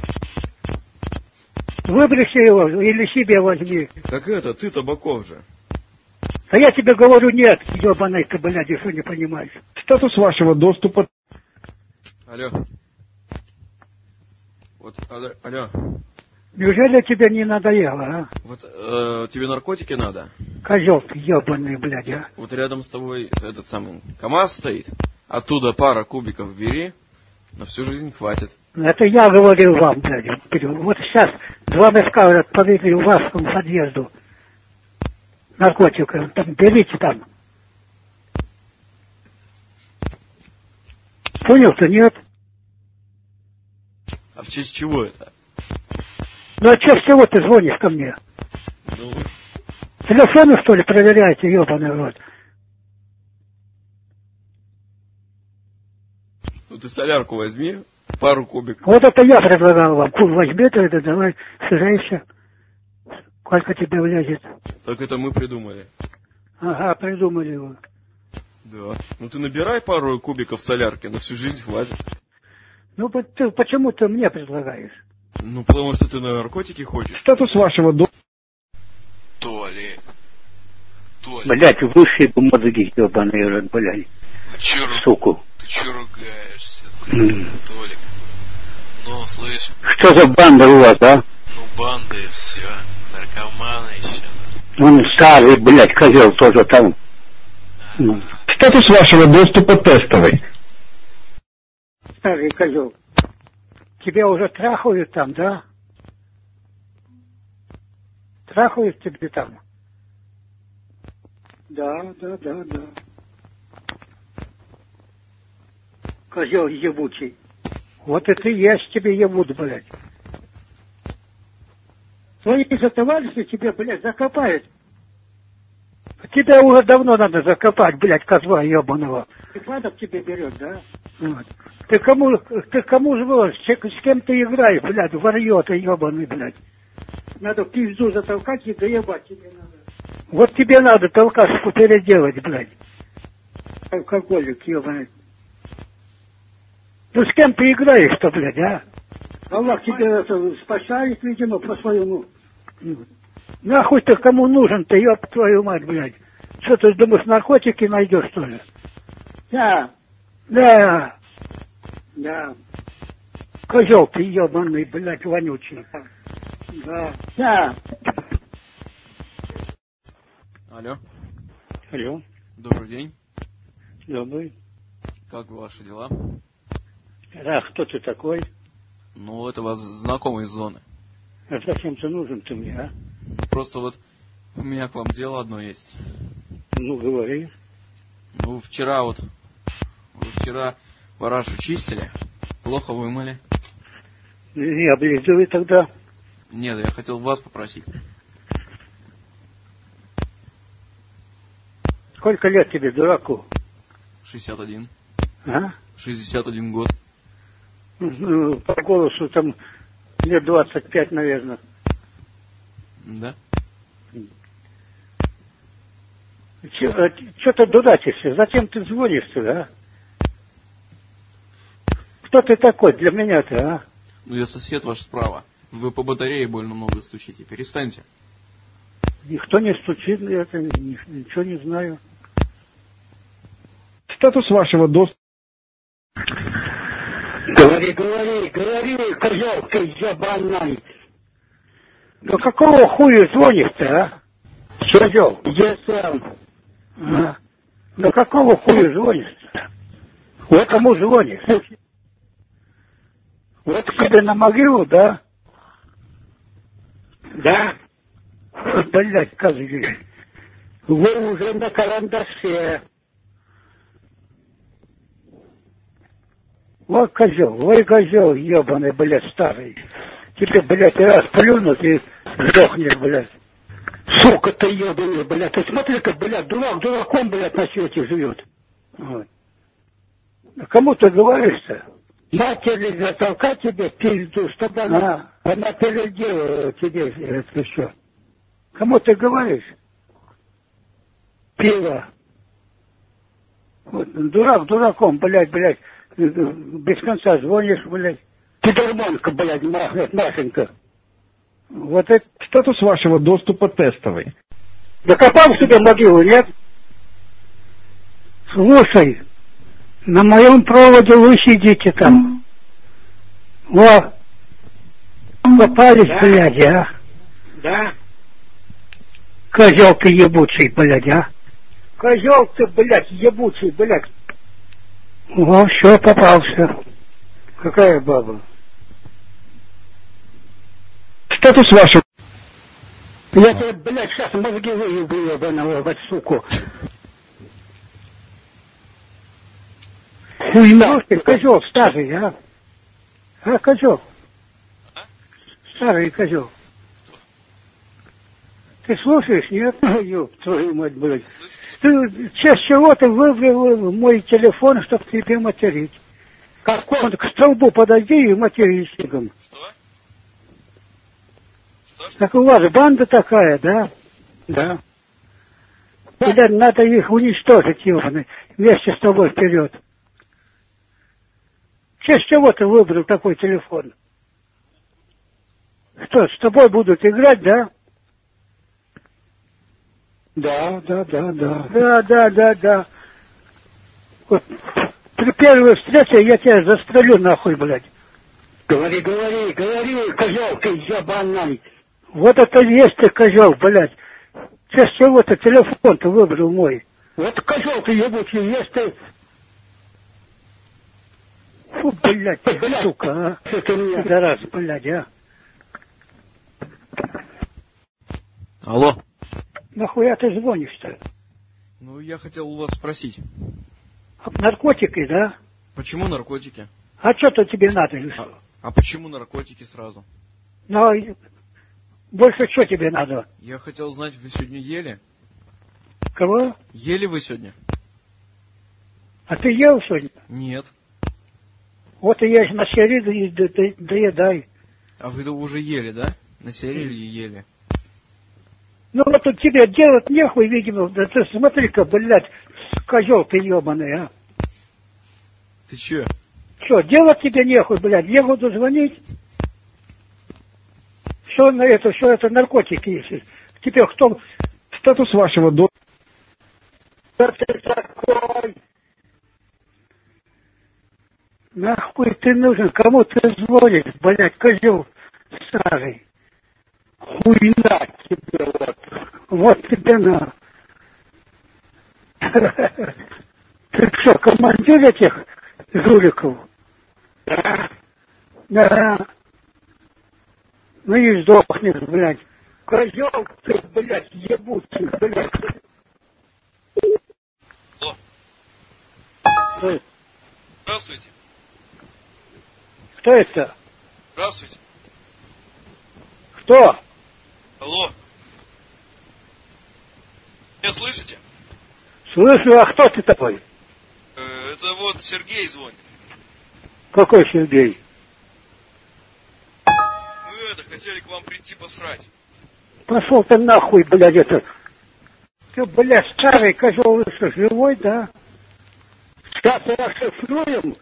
Выброси его или себе возьми. Так это, ты Табаков же. А я тебе говорю, нет, ебаный ты, блядь, что не понимаешь. Статус вашего доступа... Алло. Вот, алло. алло. Неужели тебе не надоело, а? Вот э, тебе наркотики надо? Козел ты ебаный, блядь, а? Вот рядом с тобой этот самый КамАЗ стоит. Оттуда пара кубиков бери. На всю жизнь хватит. Это я говорил вам, блядь. Вот сейчас два мешка говорят, повезли у вас в подъезду. Наркотиков. Там, берите там. Понял-то, нет? А в честь чего это? Ну а что всего ты звонишь ко мне? Ну, Телефоны, что ли, проверяете, ебаный рот? ну ты солярку возьми, пару кубиков. Вот это я предлагал вам. Куль возьми, то это давай, сажайся. Сколько тебе влезет? Так это мы придумали. Ага, придумали его. Да. Ну ты набирай пару кубиков солярки, на всю жизнь хватит. Ну, по- ты, почему ты мне предлагаешь? Ну потому что ты на наркотики хочешь. Статус вашего доступа... Толик. Толик. Блять, высшие мозги, ебаный рот, блядь. Чё, ру- Суку. ты чё ругаешься, М. Толик? Ну, слышь, Что за банда у вас, а? ну банда и все. Наркоманы еще. Он старый, блядь, козел тоже там. Ну. Статус вашего доступа тестовый. Старый козел. Тебя уже трахают там, да? Трахают тебе там? Да, да, да, да. Козел ебучий. Вот это и есть тебе ебут, блядь. Твои же товарищи тебе, блядь, закопают. Тебя уже давно надо закопать, блядь, козла ебаного. Припадок тебе берет, да? Вот. Ты кому, ты кому звонишь? С кем ты играешь, блядь, варьё ты ебаный, блядь. Надо пизду затолкать и доебать тебе надо. Вот тебе надо толкашку переделать, блядь. Алкоголик, ебаный. Ну с кем ты играешь-то, блядь, а? Аллах тебя это спасает, видимо, по-своему. Нахуй ты кому нужен, ты, ёб твою мать, блядь. Что ты думаешь, наркотики найдешь, что ли? Да. Да. Да. Козел ты ебаный, блядь, вонючий. Да. Да. Алло. Алло. Добрый день. Добрый. Как ваши дела? Да, кто ты такой? Ну, это вас знакомый из зоны. А зачем ты нужен ты мне, а? Просто вот у меня к вам дело одно есть. Ну, говори. Ну, вчера вот... Вы вчера парашу чистили, плохо вымыли. Не облизывай тогда. Нет, я хотел вас попросить. Сколько лет тебе, дураку? шестьдесят один. А? шестьдесят один год. Ну, по голосу там лет двадцать пять, наверное. Да? Что ты дурачишься? Зачем ты звонишь сюда, а? Кто ты такой для меня-то, а? Ну, я сосед ваш справа. Вы по батарее больно много стучите. Перестаньте. Никто не стучит, я это ничего не знаю. Статус вашего доступа. Говори, говори, говори, козел ты ебаный. Да какого хуя звонишь-то, а? Козел, я сам. А? Да какого хуя звонишь-то? Вот кому звонишь? Вот тебе на могилу, да? Да? Блять, козел. Вы уже на карандаше. Вот козел, ой, козел, ебаный, блядь, старый. Тебе, блядь, раз плюнут и сдохнешь, блядь. Сука ты ебаный, блядь. Ты смотри-ка, блядь, дурак дураком, блядь, на свете живет. Вот. А кому ты говоришь-то? Матери затолкать тебе пизду, чтобы она, она переделала тебе это все. Кому ты говоришь? Пиво. Вот, дурак дураком, блядь, блядь. Без конца звонишь, блядь. Пидормонка, блядь, Машенька. Вот это... Статус вашего доступа тестовый. Закопал себе могилу, нет? Слушай, на моем проводе вы сидите там. Во. Попались, да? Блядь, а? Да. Козел ты ебучий, блядь, а? Козел ты, блядь, ебучий, блядь. Во, все, попался. Какая баба? Статус вашего... Я тебе, блядь, сейчас мозги выебу, ебаного, вот суку. Хуйна. Слушай, козел старый, а? А, козел? Старый козел. Ты слушаешь, нет? Ёб твою мать, блядь. Ты, чаще всего ты выбрал мой телефон, чтобы тебе материть. Как он к столбу подойди и матерись снегом. Что? Что? Так у вас банда такая, да? Да. Теперь надо их уничтожить, ебаный, вместе с тобой вперед. В честь чего ты выбрал такой телефон? Что, с тобой будут играть, да? Да, да, да, да. Да, да, да, да. Вот при первой встрече я тебя застрелю нахуй, блядь. Говори, говори, говори, козел ты ебаный. Вот это есть ты козел, блядь. Сейчас чего-то телефон-то выбрал мой. Вот козел ты ебучий, есть ты. Фу, блядь, блядь, сука, а. Что ты меня, пидорас, блядь, а. Алло. Нахуя ты звонишь-то? Ну, я хотел у вас спросить. Наркотики, да? Почему наркотики? А что-то тебе надо? А, а почему наркотики сразу? Ну, больше что тебе надо? Я хотел знать, вы сегодня ели? Кого? Ели вы сегодня? А ты ел сегодня? Нет. Вот и я на серии доедай. А вы уже ели, да? На серии ели? Ну вот тут тебе делать нехуй, видимо. Да ты смотри-ка, блядь, козел ты ебаный, а. Ты че? Что, делать тебе нехуй, блядь, я буду звонить. Что на это, что это наркотики, если. Теперь кто... Статус вашего до... Кто ты такой? Нахуй ты нужен, кому ты звонишь, блядь, козел старый. Хуйна тебе вот. Вот тебе на. Ты что, командир этих жуликов? Да. Да. Ну и сдохнешь, блядь. Козел ты, блядь, ебучий, блядь. Алло. Кто, Здравствуйте. кто это? Здравствуйте. Кто? Алло. Меня слышите? Слышу, а кто ты такой? Э, это вот Сергей звонит. Какой Сергей? Мы это, хотели к вам прийти посрать. Пошел ты нахуй, блядь, это. Ты, блядь, старый козел, что, живой, да? Сейчас расшифруем.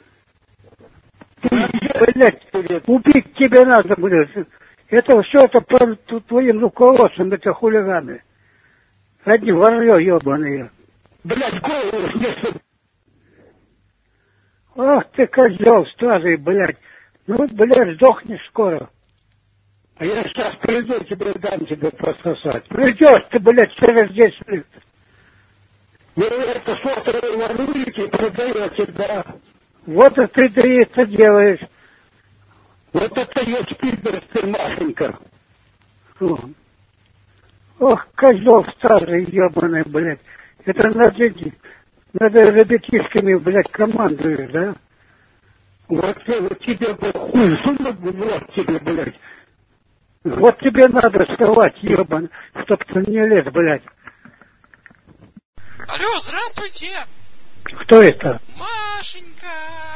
Ты, блядь, убить тебе надо, блядь. Это все это по твоим руководством, это хулиганы. Одни ворвё ебаные. Блядь, голову снесу. Ах ты, козел старый, блядь. Ну, блядь, сдохнешь скоро. А я сейчас приду, тебе дам тебе пососать. Придешь ты, блядь, через десять лет. Вы это сотовые воруете и продаете, да. Вот это ты это делаешь. Вот это есть пидор, ты, Машенька. Ох, козел старый, ебаный, блядь. Это надо, надо ребятишками, блядь, командуешь, да? Вот, вот тебе, хуй, сунут в рот тебе, блядь. Вот тебе надо вставать, ебан, чтоб ты не лез, блядь. Алло, здравствуйте. Кто это? Машенька.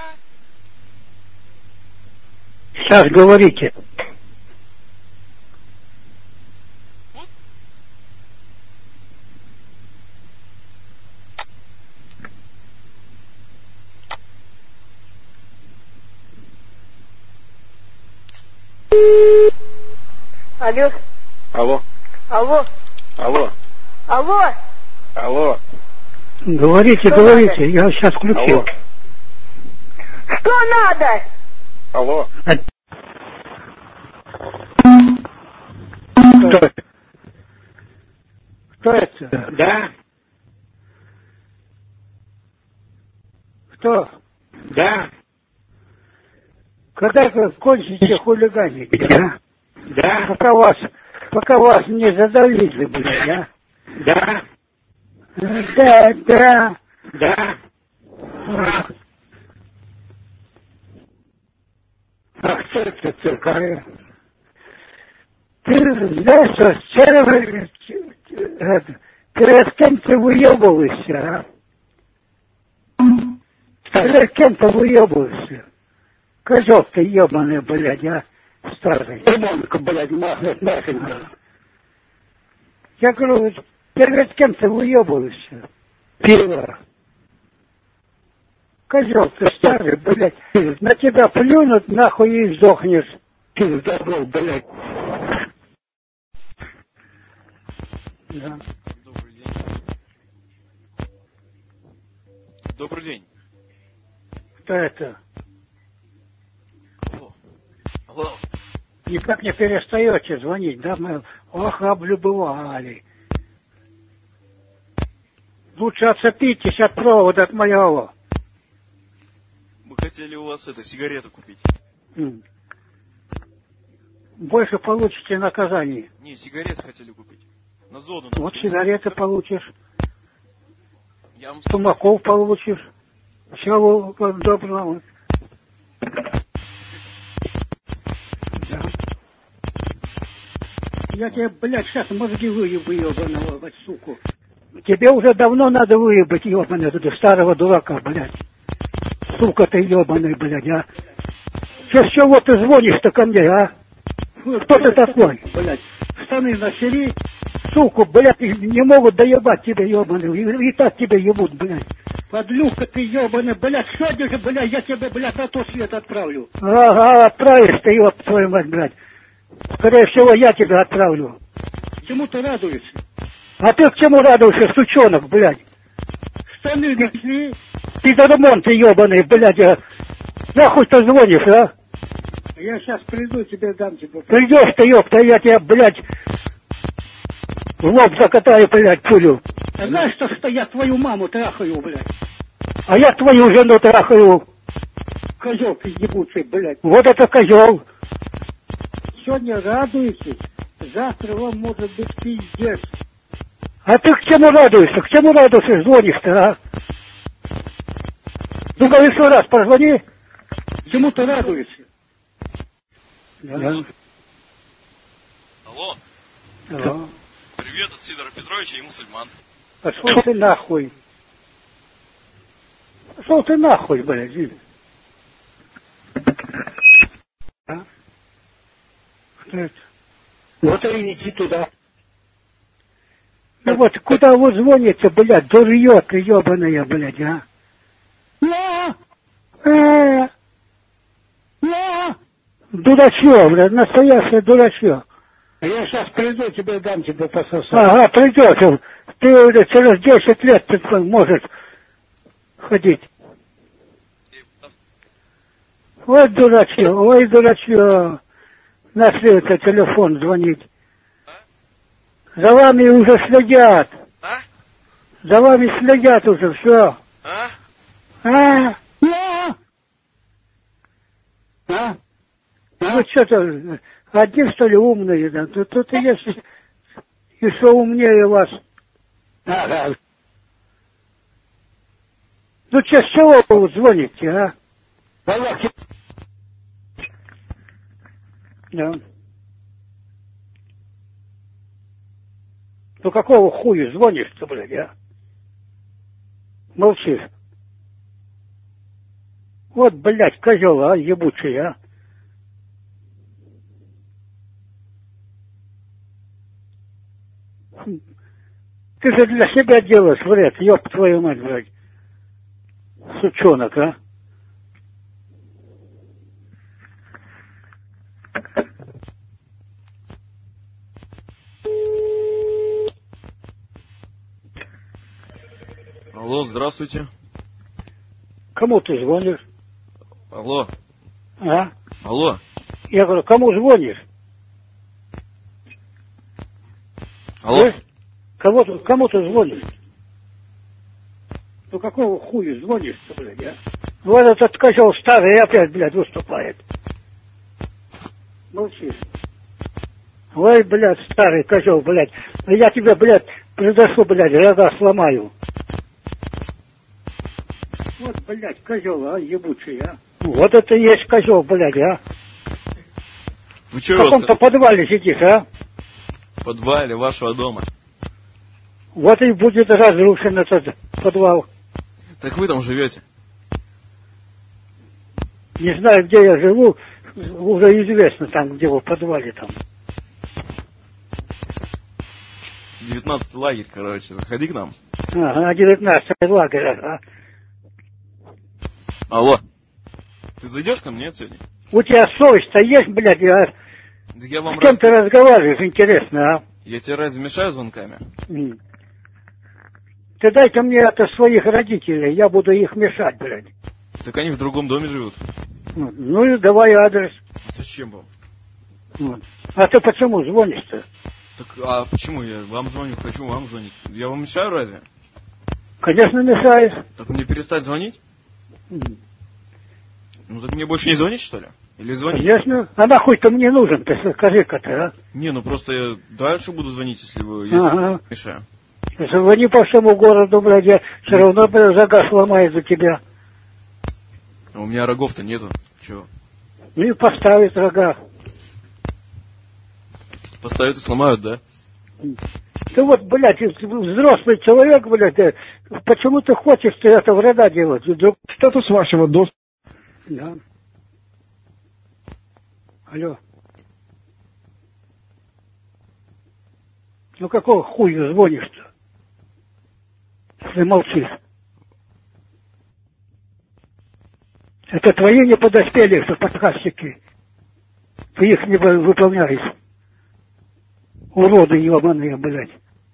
Сейчас говорите. Вот. Алло. Алло. Алло. Алло. Алло. Алло. Говорите, Что говорите, надо? я сейчас включил. Алло. Что надо? Алло. Кто это? Кто это? Да? Кто? Да? Когда вы кончите хулиганить, да? Да. Пока вас, пока вас не задавили, блядь, да? Да. Да, да. Да. А кто это такая? Ты знаешь, что сервер, перед кем ты выебываешься, а? Перед кем ты выебываешься? Козел ты ебаный, блядь, а? Старый. Ремонка, блядь, махнет нахрен. Я говорю, перед кем ты выебываешься? Пиво. Козел ты старый, блядь. На тебя плюнут, нахуй и сдохнешь. Ты здоров, блядь. Да. Добрый день. Добрый день. Кто это? Алло. Алло. Никак не перестаете звонить, да? Мы ох, облюбовали. Лучше отцепитесь от провода от моего. Мы хотели у вас это, сигарету купить. М. Больше получите наказание. Не, сигареты хотели купить. На зону. Вот сигареты получишь, Я вам... тумаков получишь. Всего доброго. Да. Я тебе, блядь, сейчас мозги выебу, ебаного, блядь, суку. Тебе уже давно надо выебать, ебаный, этого старого дурака, блядь. Сука ты ебаный, блядь, а. Че, с чего ты звонишь-то ко мне, а? Кто ты такой, блядь? Штаны насери, суку, блядь, не могут доебать тебя, ебаный. И, и так тебя ебут, блядь. Подлюка ты ебаный, блядь, сегодня же, блядь, я тебе, блядь, на тот свет отправлю. Ага, отправишь ты, еб твою мать, блядь. Скорее всего, я тебя отправлю. Чему ты радуешься? А ты к чему радуешься, сучонок, блядь? Штаны нашли. Ты за ремонт, ты ебаный, блядь, а. Нахуй ты звонишь, а? Я сейчас приду, тебе дам тебе. Придешь ты, ёпта, я тебя, блядь, в лоб закатаю, блядь, пулю. А знаешь, что, что я твою маму трахаю, блядь? А я твою жену трахаю. Козел ты ебучий, блядь. Вот это козел. сегодня радуетесь, завтра вам может быть пиздец. А ты к чему радуешься? К чему радуешься, звонишь-то, а? Ну-ка еще раз позвони. Чему ты радуешься? Да. Алло. Алло. Привет от Сидора Петровича и мусульман. Пошел ты нахуй. Пошел ты нахуй, блядь. А? Что это? Вот и иди туда. Ну вот, куда вы звоните, блядь, дурьё ты ебаная, блядь, а? Я! Э! Я! Дурачье, блядь, настоящее дурачье. Я сейчас приду, тебе дам тебе пососать. Ага, придешь. Ты блядь, через десять лет ты можешь ходить. Ой, дурачье, ой, дурачье. Нашли это телефон звонить. За вами уже следят. А? За вами следят уже, все. А? А? А? А? Вы что-то, одни что ли умные, да? Тут, тут есть еще умнее вас. Ага. Ну, че, с чего вы звоните, а? Да. Ну, какого хуя звонишь-то, блядь, а? Молчишь. Вот, блядь, козел, а, ебучий, а? Ты же для себя делаешь вред, ёб твою мать, блядь. Сучонок, а? Алло, здравствуйте. Кому ты звонишь? Алло. А? Алло. Я говорю, кому звонишь? Алло. Ты? Кого ты, кому ты звонишь? Ну какого хуя звонишь-то, блядь, а? Вот этот козел старый опять, блядь, выступает. Молчишь. Ой, блядь, старый козел, блядь. Я тебе, блядь, произошло, блядь, рога сломаю. Вот, блядь, козел, а, ебучий, а. Вот это и есть козел, блядь, а. Вы что, в каком-то подвале сидишь, а? В подвале вашего дома. Вот и будет разрушен этот подвал. Так вы там живете? Не знаю, где я живу, уже известно там, где вы в подвале там. девятнадцатый лагерь, короче, заходи к нам. Ага, девятнадцатый лагерь, ага. Алло. Ты зайдешь ко мне сегодня? У тебя совесть-то есть, блядь, а? Да я вам С кем раз... ты разговариваешь, интересно, а? Я тебе разве мешаю звонками? М. Ты дай-ка мне это своих родителей, я буду их мешать, блядь. Так они в другом доме живут. Ну и давай адрес. Зачем вам? Вот. А ты почему звонишь-то? Так, а почему я вам звоню, хочу вам звонить? Я вам мешаю разве? Конечно, мешаешь. Так мне перестать звонить? М. Ну так мне больше не звонить, что ли? Или звонить? Конечно. А нахуй ты мне нужен, ты скажи-ка ты, а? Не, ну просто я дальше буду звонить, если вы если Ага. мешаю. Звони по всему городу, блядь, я все равно, блядь, загаз сломает за тебя. А у меня рогов-то нету. Чего? Ну и поставит рога. Поставят и сломают, да? Ты вот, блядь, взрослый человек, блядь, э, почему ты хочешь ты это вреда делать? Вдруг... Статус вашего доступа. Да. Алло. Ну какого хуя звонишь-то? Ты молчишь. Это твои не подоспели, что подказчики. Ты их не выполняешь. Уроды ебаные, блядь.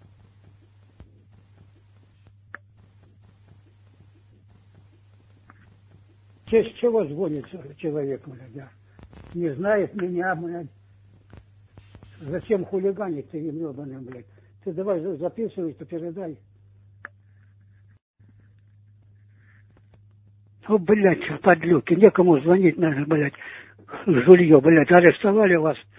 В честь чего звонит человек, блядь, да? Не знает меня, блядь. Зачем хулиганить ты им ебаным, блядь? Ты давай записывай, то передай. О, блядь, подлюки, некому звонить надо, блядь. Жулье, блядь, арестовали вас.